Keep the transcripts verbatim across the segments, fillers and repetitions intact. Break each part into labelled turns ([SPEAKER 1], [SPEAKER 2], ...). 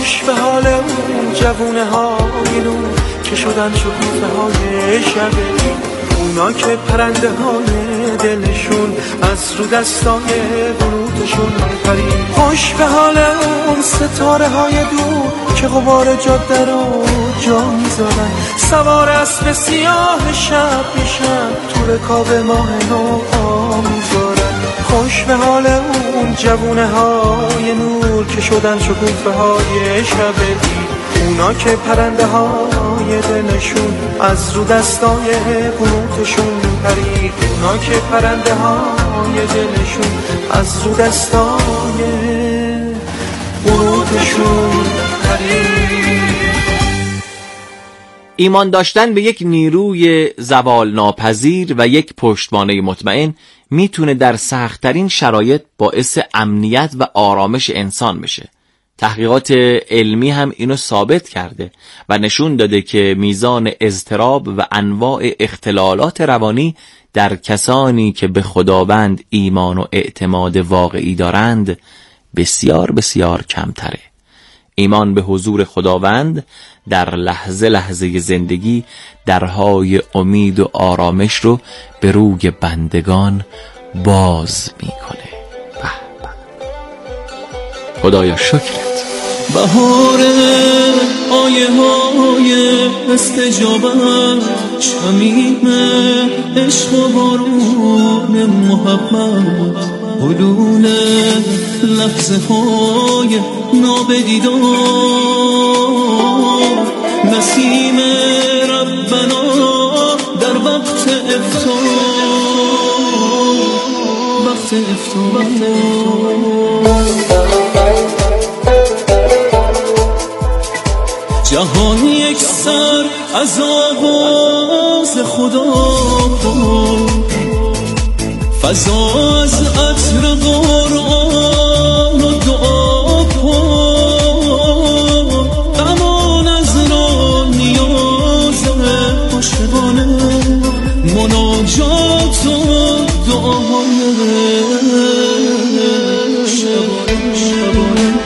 [SPEAKER 1] خوش به حال اون جوونه های نور که شدن شکوفه های شب، اونا که پرنده های دلشون از رو دستای بلوتشون پرید. خوش به حال اون ستاره های دور که غبار جاده رو جا میذارن، سوار اسب سیاه شب میشن، تو رکاب ماه نو میذارن. خوش به حال اون جوونه های نور که شدن شکوفه های شب، اونا که پرنده های دلشون از رو دستای بلوتشون پرید. اونا که پرنده های دلشون از رو دستای بلوتشون پرید.
[SPEAKER 2] ایمان داشتن به یک نیروی زوال ناپذیر و یک پشتوانه مطمئن میتونه در سخت‌ترین شرایط باعث امنیت و آرامش انسان بشه. تحقیقات علمی هم اینو ثابت کرده و نشون داده که میزان اضطراب و انواع اختلالات روانی در کسانی که به خداوند ایمان و اعتماد واقعی دارند بسیار بسیار کمتره. ایمان به حضور خداوند در لحظه لحظه زندگی درهای امید و آرامش رو به روی بندگان باز میکنه. خدایا شکرت.
[SPEAKER 3] بهار آیه های استجابت، شمیم عشق و بارون محبت، حلول لحظه های نابدیدار، نسیم ربنا در وقت افطار، وقت افطار. جهان یک سر از آواز خدا، فضا از عطر قرآن و دعا پر، امان از را نیاز عاشقانه، مناجات و دعاهای شبانه شبانه.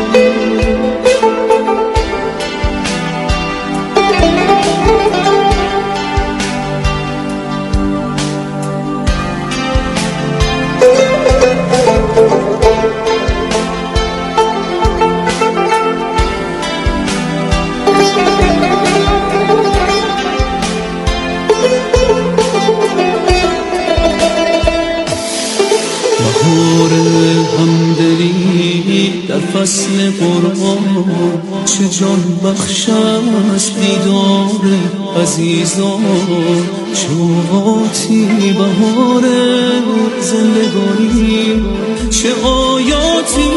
[SPEAKER 3] فصل قرآن چه جان بخش است دیدار عزیزان، شوقاتی بهار زندگانی، چه آیاتی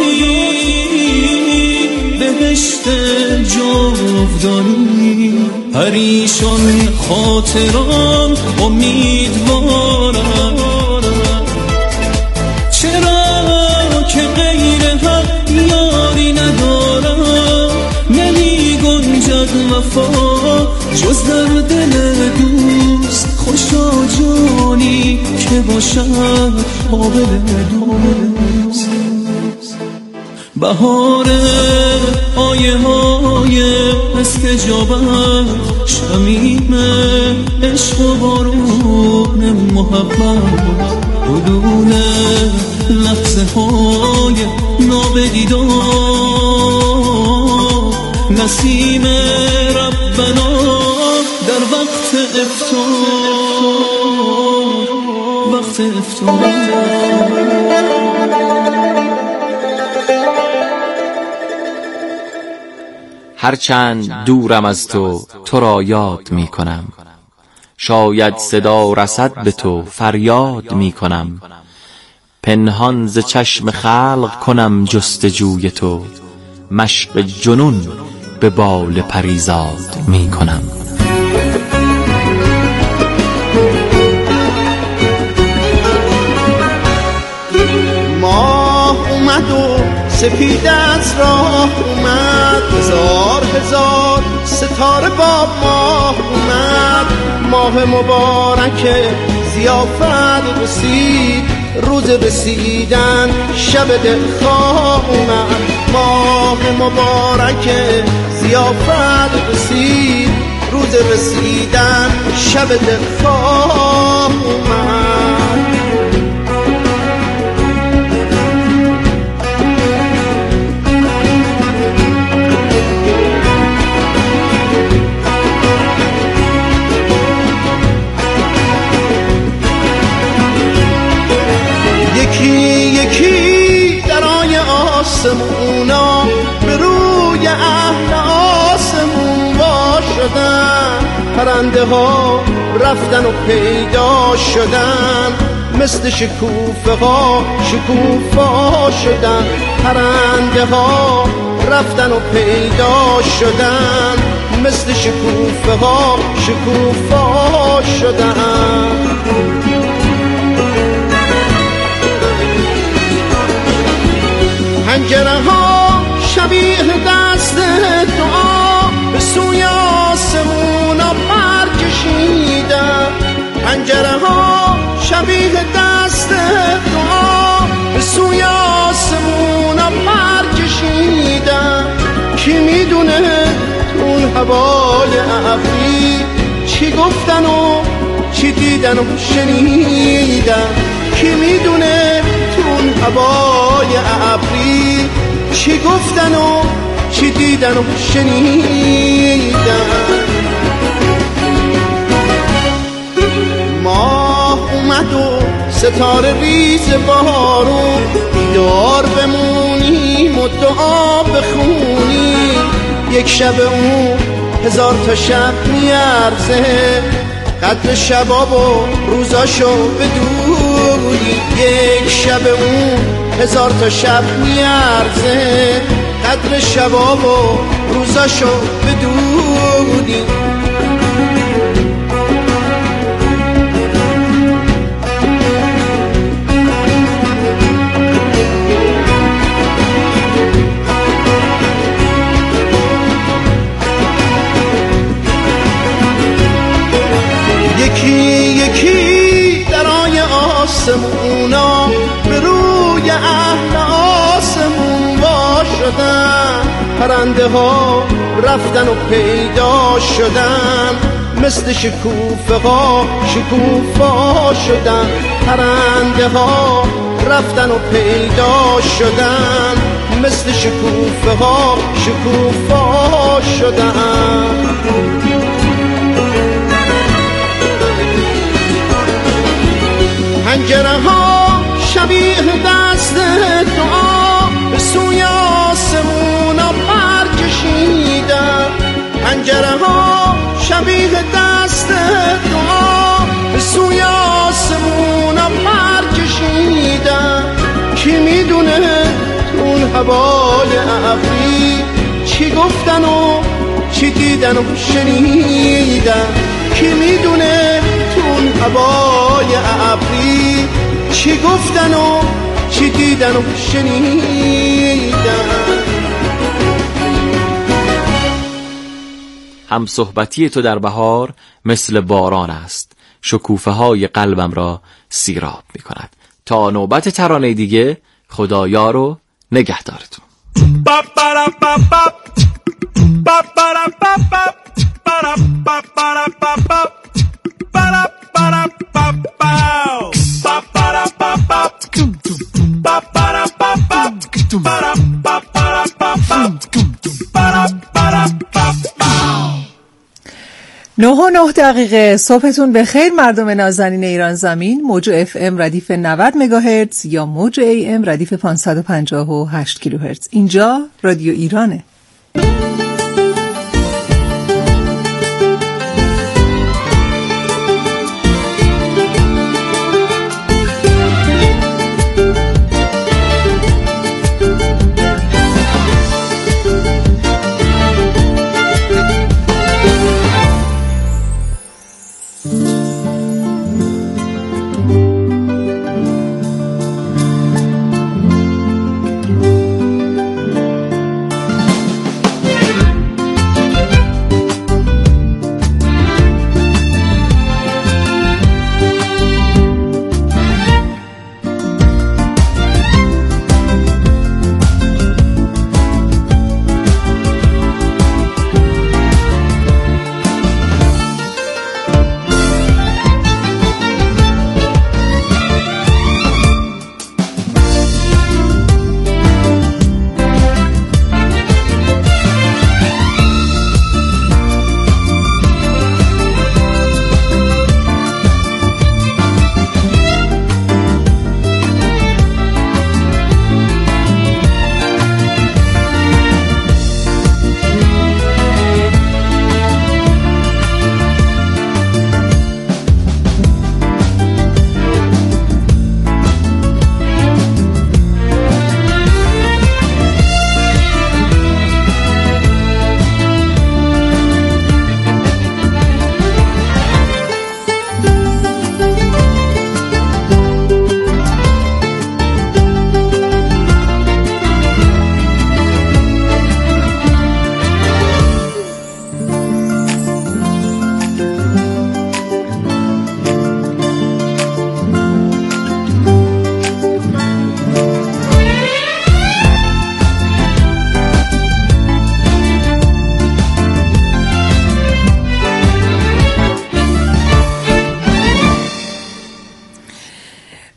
[SPEAKER 3] بهشت جاودانی. پریشان خاطران امیدوارم، چرا که غیر حق یاری ندارم، نمی گنجد وفا جز در دل دوست، خوشا جانی که باشد قابل دوست. بهار آیه های استجابت، شمیم عشق و بارون محبت، حلول لحظه های نابدیدار، نسیم ربنا در وقت افطار، وقت افطار.
[SPEAKER 2] هرچند دورم از تو تو را یاد می کنم، شاید صدا رسد به تو فریاد می کنم، پنهان ز چشم خلق کنم جستجوی تو، مشق جنون به بال پریزاد می کنم.
[SPEAKER 4] ماه اومد و سپید از راه اومد، هزار هزار ستاره با ماه اومد، ماه مبارک ضیافت رسید، روز رسیدن شب دلخواه اومد. ماه مبارک ضیافت رسید، روز رسیدن شب دلخواه اومد. یکی یکی درای آسمونا به روی اهل آسمون وا شدن، پرنده ها رفتن و پیدا شدن، مثل شکوفه ها شکوفا شدن، پرنده ها رفتن و پیدا شدن، مثل شکوفه ها شکوفا شدن. پنجره ها شبیه دست دعا به سوی آسمونا پر کشیدن، پنجره ها شبیه دست دعا به سوی آسمونا پر کشیدن. کی میدونه اون هوای ابری چی گفتن و چی دیدن و شنیدن، کی میدونه اون هوای ابری چی گفتن و چی دیدن و شنیدن. ماه اومد و ستاره ریز بارون، بیدار بمونیم و دعا بخونیم، یک شب اون هزار تا شب میارزه، قدر شباب و روزاشو بدونی، یک شب اون هزار تا شب میارزه، قدر شباب و روزاشو بدونی. یکی یکی درای آسمونا به روی اهل آسمون وا شدن، پرنده ها رفتن و پیدا شدن، مثل شکوفه ها شکوفا شدن، پرنده ها رفتن و پیدا شدن، مثل شکوفه ها شکوفا شدن. پنجره ها شبیه دست دعا به سوی آسمونا پر کشیدن، پنجره ها شبیه دست دعا به سوی آسمونا پر کشیدن. کی میدونه اون هوای ابری چی گفتن و چی دیدن و شنیدن، کی میدونه اون هوای ابری چی گفتن و چی دیدن و شنیدن.
[SPEAKER 2] هم صحبتی تو در بهار مثل باران است، شکوفه های قلبم را سیراب می کند. تا نوبت ترانه دیگه، خدایا رو نگهدارتون.
[SPEAKER 5] نه و نه دقیقه صبحتون بخیر مردم نازنین ایران زمین. موج اف ام ردیف نود مگاهرتز یا موج ای ام ردیف پانصد و پنجاه و هشت کیلوهرتز. اینجا رادیو ایرانه.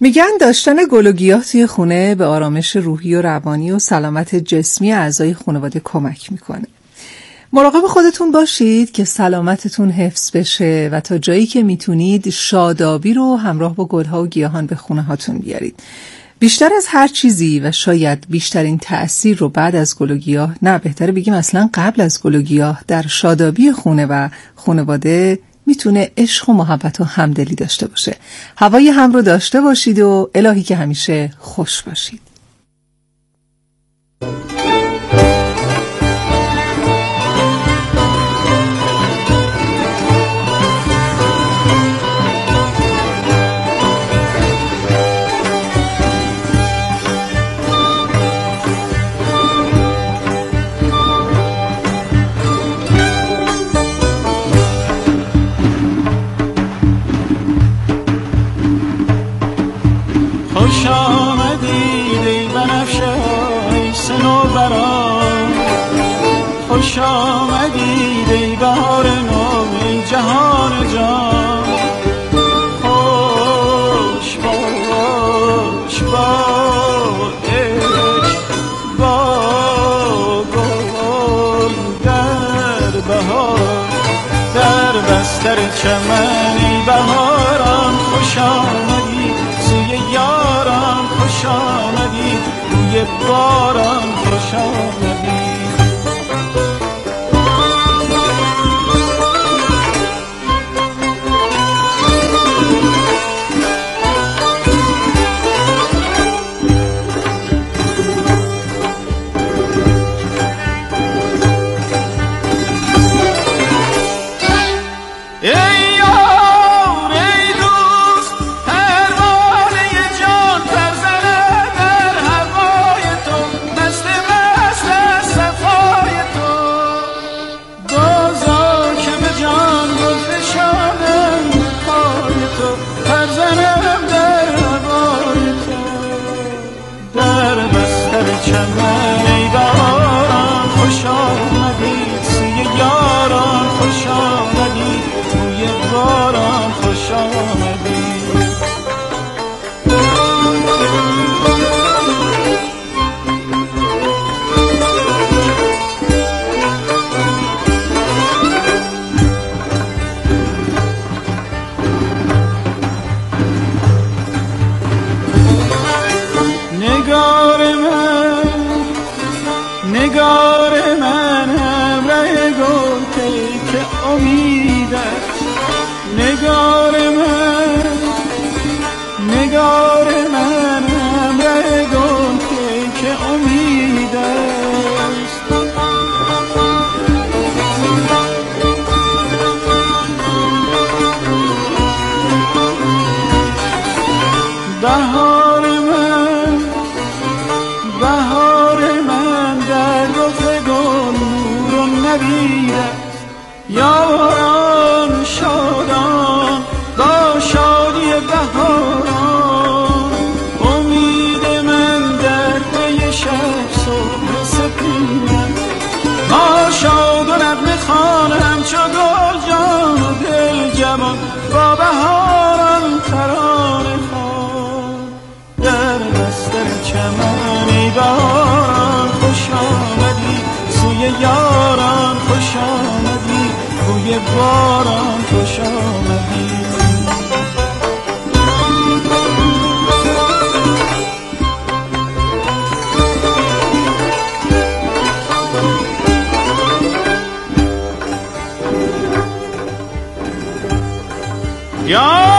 [SPEAKER 5] میگن داشتن گل و گیاه توی خونه به آرامش روحی و روانی و سلامت جسمی اعضای خانواده کمک میکنه. مراقب خودتون باشید که سلامتتون حفظ بشه و تا جایی که میتونید شادابی رو همراه با گلها و گیاهان به خونه هاتون بیارید. بیشتر از هر چیزی و شاید بیشترین تأثیر رو بعد از گل و گیاه، نه بهتره بگیم اصلا قبل از گل و گیاه، در شادابی خونه و خانواده میتونه عشق و محبت و همدلی داشته باشه. هوای هم رو داشته باشید و الهی که همیشه خوش باشید.
[SPEAKER 3] خوش آمدید ای بنفشه ای صنوبران، خوش آمدید ای بهار نو ای جهان جان. خوش باش با عشق با گل در بهار، در بستر چمن ای بهاران. خوش آمدید سوی یاران، خوش آمدید روی باران، خوش آمدید. یاران شادان با شادی بهاران، امید من در پی شب صبح سپیدم. ما شاد و نغمه خوانم چو گل جان و دل جوان، با بهاران ترانه خوان. در بستر چمن بهاران خوش آمدی سوی یاران، خوش آمدی روی باران، خوش آمدی. یا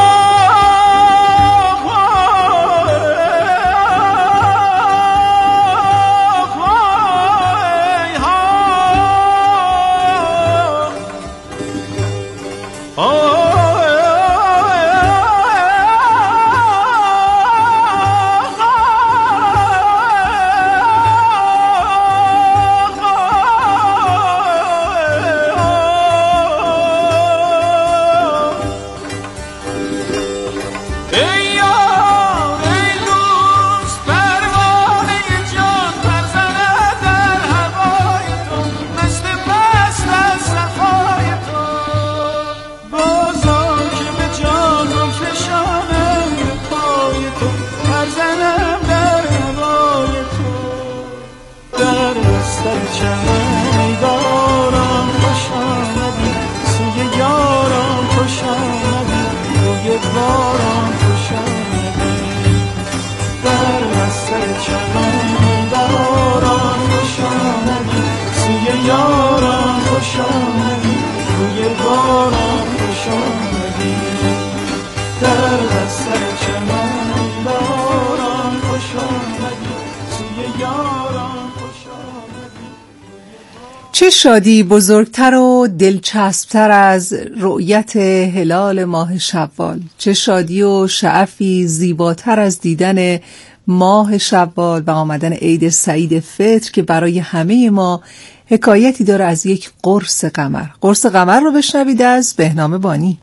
[SPEAKER 1] ای باران خوش آمدی سوی یاران خوش آمدی روی باران خوش آمدی در بستر چمن ای باران خوش آمدی سوی یاران خوش آمدی روی باران خوش آمدی در بستر چمن ای باران خوش آمدی سوی یاران خوش آمدی.
[SPEAKER 5] چه شادی بزرگتر و دلچسبتر از رؤیت هلال ماه شوال، چه شادی و شعفی زیباتر از دیدن ماه شوال و آمدن عید سعید فطر که برای همه ما حکایتی داره از یک قرص قمر. قرص قمر رو بشنوید از بهنام بانی.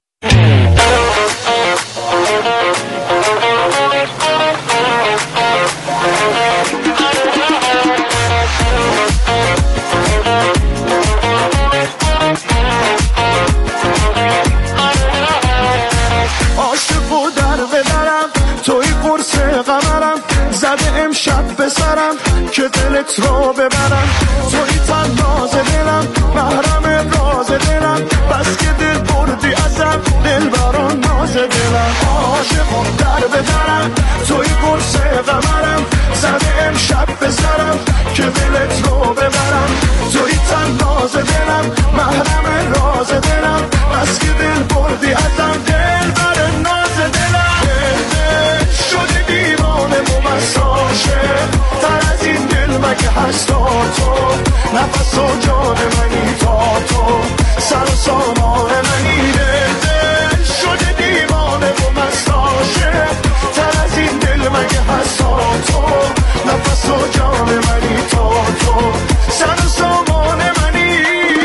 [SPEAKER 1] عاشق و در بدرم توی قرص قمرم زده امشب به سرم که دلت رو ببرم توی تناز دلم محرم راز دلم بس که دل بردی ازم دل بران ناز دلم عاشق و در بدرم توی قرص قمرم زده امشب به سرم که دلت رو ببرم توی تناز دلم محرم راز دلم بس که دل بردی ازم دل بران ناز دلم شده دیوانه ممساشه تر از این دل مگه هستا تو نفس و جان منی تا تو سر و سامان منی دل شده دیوانه ممساشه تر از این دل مگه هستا تو نفس و جان منی تا تو سر و سامان منی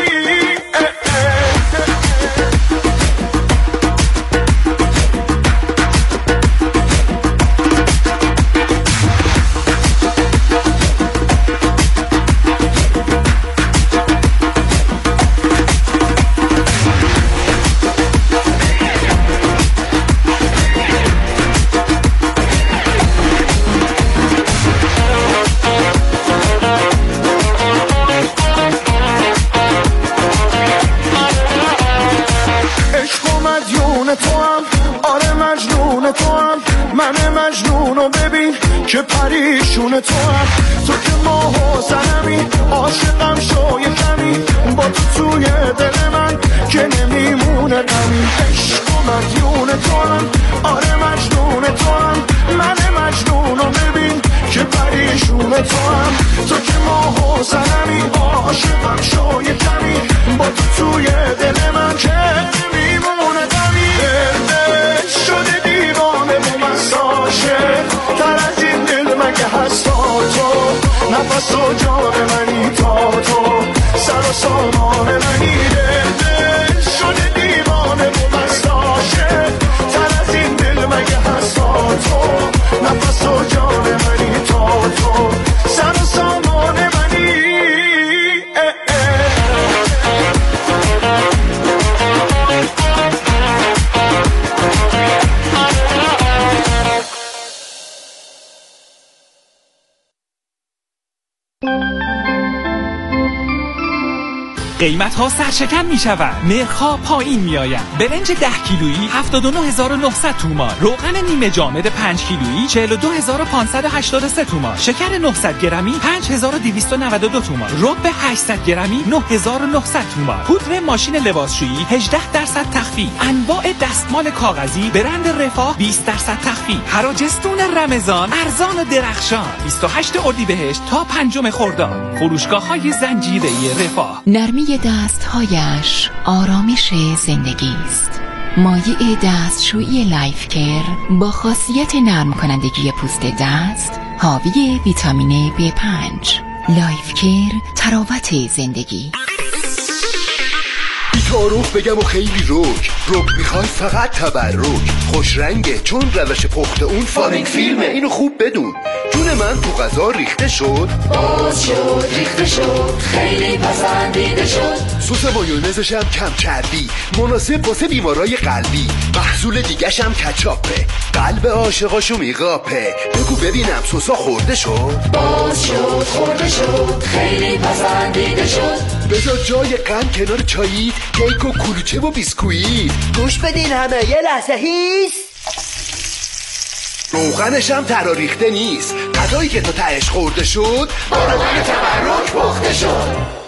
[SPEAKER 1] که پریشون تو هم تو که ماه و زنمی عاشقم شو یه کمی با تو توی دل من که نمیمونه غمی عشق و مدیون تو هم آره مجنون تو هم من مجنون رو ببین که پریشون تو هم تو که ماه و زنمی عاشقم شو یه کمی با تو توی دل من که نمیمونه غمی دل شده دیوانه با مساشه تر از این دل مگه هستا تو نفس و جان منی تا تو سر و سامان منی دل شده دیوانه ممساشه تر از این دل مگه هستا تو نفس و جان منی تا تو سر و سامان منی اه اه.
[SPEAKER 6] قیمت ها سرشکن می شود، نرخ‌ها پایین می آید. برنج ده کیلویی هفتاد و نه هزار و نهصد تومان، روغن نیمه جامد پنج کیلویی چهل و دو هزار و پانصد و هشتاد و سه تومان، شکر نهصد گرمی پنج هزار و دویست و نود و دو تومان، رب هشتصد گرمی نه هزار و نهصد تومان، پودر ماشین لباسشویی هجده درصد تخفیف، انواع دستمال کاغذی برند رفاه بیست درصد تخفیف، حراجستون رمضان ارزان و درخشان بیست و هشتم اردیبهشت تا پنجم خرداد. فروشگاه‌های زنجیره رفاه.
[SPEAKER 7] نرمی دستهایش آرامش زندگی است. مایع دستشویی لایف کیر با خاصیت نرم کنندگی پوست دست، حاوی ویتامین بی پنج. لایف کیر، تراوت زندگی.
[SPEAKER 8] بی‌تعارف بگم و خیلی روک روک میخوای فقط تبرک، خوش رنگه چون روش پخت اون فارینگ فیلمه، اینو خوب بدون. جون من تو غذا ریخته شد،
[SPEAKER 9] باز شد ریخته شد، خیلی پسندیده شد،
[SPEAKER 8] سس مایونزش هم کم چربی، مناسب واسه بیمارای قلبی. محصول دیگه‌ش هم کچاپه، قلب عاشقاشو میقاپه. بگو ببینم سسا خورده شد؟
[SPEAKER 9] باز شد خورده شد، خیلی پسندیده شد.
[SPEAKER 8] بذار جای قند کنار چایی، کیک و کلوچه و بیسکویت.
[SPEAKER 10] گوش بدین همه، یه لحظه هیس.
[SPEAKER 8] روغنش هم تراریخته نیست، غذایی که تا تهش خورده شد با روغن تبرک پخته شد.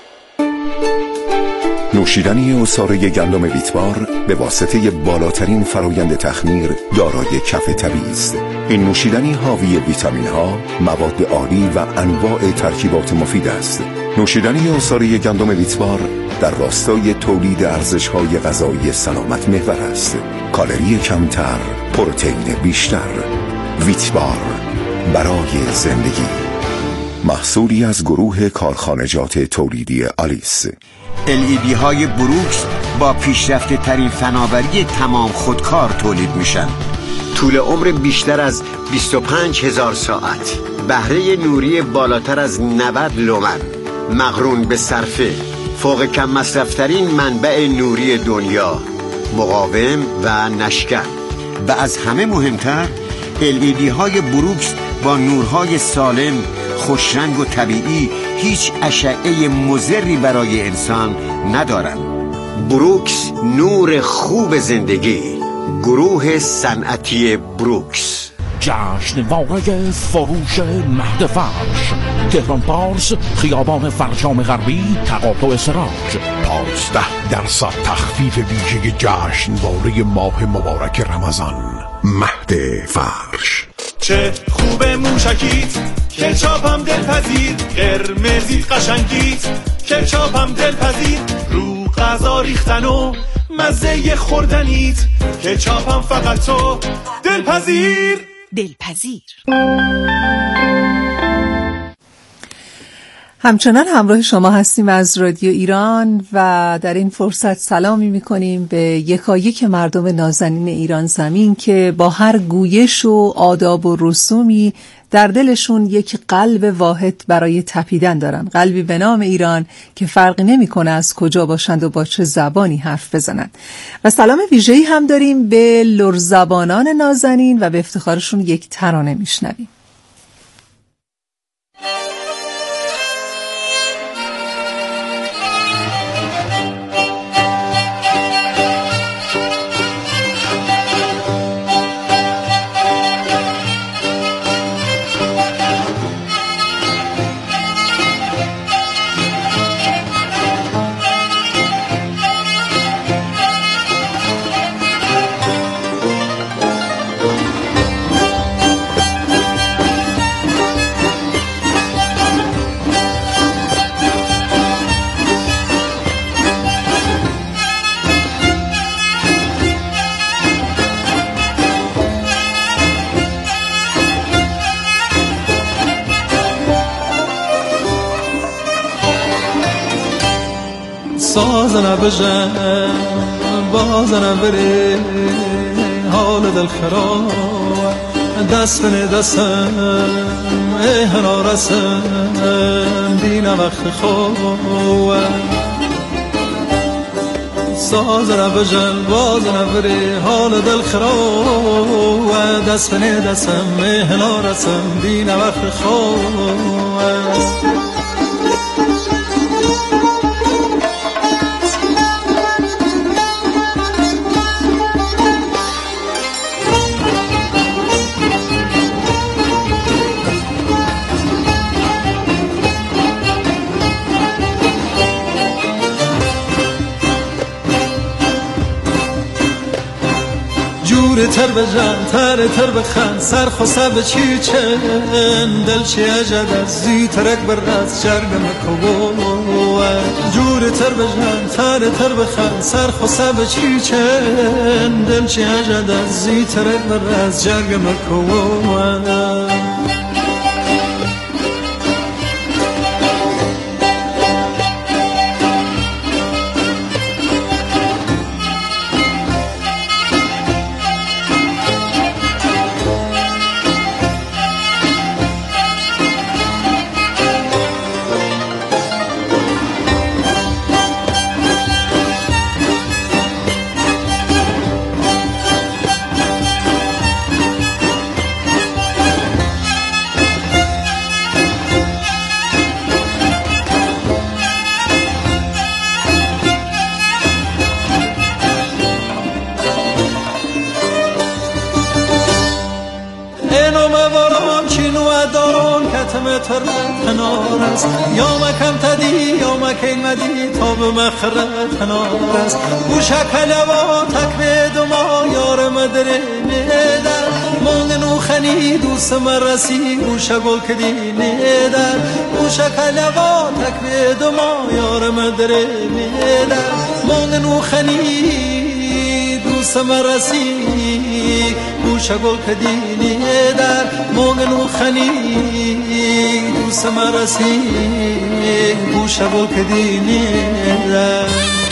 [SPEAKER 11] نوشیدنی عصاره گندم ویتبار به واسطه بالاترین فرایند تخمیر دارای کف طبیعی است. این نوشیدنی حاوی ویتامین ها، مواد عالی و انواع ترکیبات مفید است. نوشیدنی عصاره گندم ویتبار در راستای تولید ارزش‌های غذایی سلامت محور است. کالری کمتر، پروتئین بیشتر. ویتبار، برای زندگی. محصولی از گروه کارخانجات تولیدی آلیس.
[SPEAKER 12] ال ای دی های بروکس با پیشرفته ترین فناوری تمام خودکار تولید میشن. طول عمر بیشتر از بیست و پنج هزار ساعت، بهره نوری بالاتر از نود لومن، مقرون به صرفه، فوق کم مصرفترین منبع نوری دنیا، مقاوم و نشکن. و از همه مهمتر، ال ای دی های بروکس با نورهای سالم، خوشرنگ و طبیعی هیچ اشعه مضری برای انسان ندارن. بروکس، نور خوب زندگی. گروه صنعتی بروکس.
[SPEAKER 13] جشنواره فروش مهد فرش، تهران پارس، خیابان فرجام غربی، تقاطع سراج.
[SPEAKER 14] پانزده درصد تخفیف ویژه جشنواره ماه مبارک رمضان. مهد فرش.
[SPEAKER 3] چه خوب موشکیت، کچاپم دلپذیر. قرمزیت قشنگیت، کچاپم دلپذیر. رو غذا ریختن و مزه خوردنیت، کچاپم فقط تو دلپذیر.
[SPEAKER 7] دلپذیر.
[SPEAKER 5] همچنان همراه شما هستیم از رادیو ایران و در این فرصت سلامی میکنیم به یکایک مردم نازنین ایران زمین که با هر گویش و آداب و رسومی در دلشون یک قلب واحد برای تپیدن دارن، قلبی به نام ایران که فرقی نمیکنه از کجا باشند و با چه زبانی حرف بزنند. و سلام ویژه‌ای هم داریم به لرزبانان نازنین و به افتخارشون یک ترانه میشنویم.
[SPEAKER 1] سازنه بجن بازنه بره حال دل خراب دست بنه دستم ای هنا رسم دینه وقت خواب سازنه بجن بازنه بره حال دل خراب دست بنه دستم ای هنا رسم دینه وقت خواب تر بجن تر تر بخن سر خسب چی چن دل چی اجد از زی ترک بر از جرگ مکو جور تر بجن تر تر بخن سر خسب چی چن دل چی اجد از زی ترک بر از جرگ مکو متر تنار است یا مکم تدی یا مکین مدی تا به مخرت تنار است گوشک لوا تک ما یار مدره میدر مون نوخنی دوست مرسی گوشه گل کدی نیدر گوشک لوا تک ما یار مدره میدر مون نوخنی دوست مرسی گوشه گل کدی نیدر مون نوخنی دوست مرسی گوشه گل کدی نیدر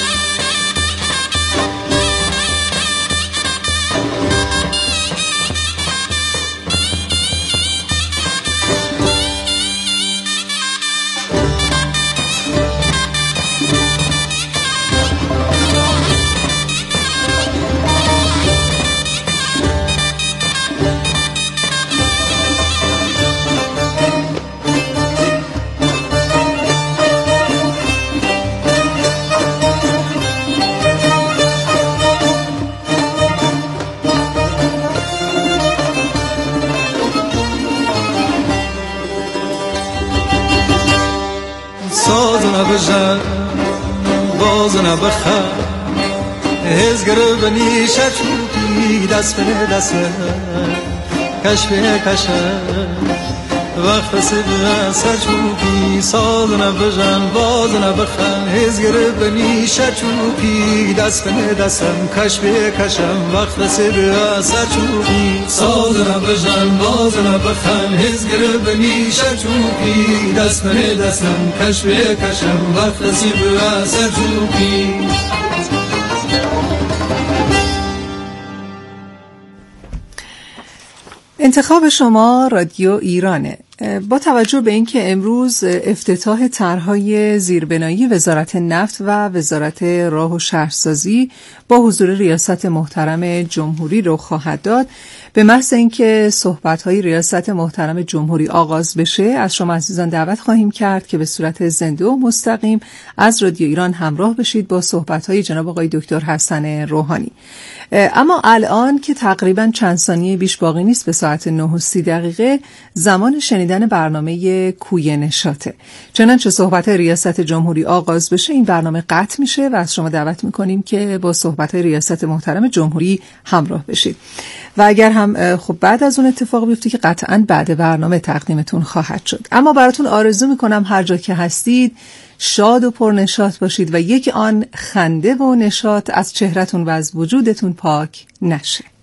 [SPEAKER 1] بجن باز نبخم هزگر بنی شچوبی دست به دست کش به کش وقت سی به سچوبی ساز نبجن باز نبخم هزگر بنی شچوبی دست به دستم کش به کشم وقت سی به سچوبی ساز نبجن باز نبخم هزگر بنی شچوبی دست به دستم کش به کشم وقت سی به سچوبی
[SPEAKER 5] انتخاب شما رادیو ایرانه. با توجه به اینکه امروز افتتاح طرح‌های زیربنایی وزارت نفت و وزارت راه و شهرسازی با حضور ریاست محترم جمهوری رخ خواهد داد، به محض اینکه صحبت‌های ریاست محترم جمهوری آغاز بشه از شما عزیزان دعوت خواهیم کرد که به صورت زنده و مستقیم از رادیو ایران همراه بشید با صحبت‌های جناب آقای دکتر حسن روحانی. اما الان که تقریباً چند ثانیه بیش باقی نیست به ساعت نه و سی دقیقه زمان شنیدن برنامه کوی نشاطه. چنانچه صحبت ریاست جمهوری آغاز بشه این برنامه قطع میشه و از شما دعوت میکنیم که با صحبت ریاست محترم جمهوری همراه بشید. و اگر هم خب بعد از اون اتفاق بیفته که قطعاً بعد برنامه تقدیمتون خواهد شد. اما براتون آرزو میکنم هر جا که هستید شاد و پرنشاط باشید و یک آن خنده و نشاط از چهره‌تون و از وجودتون پاک نشه.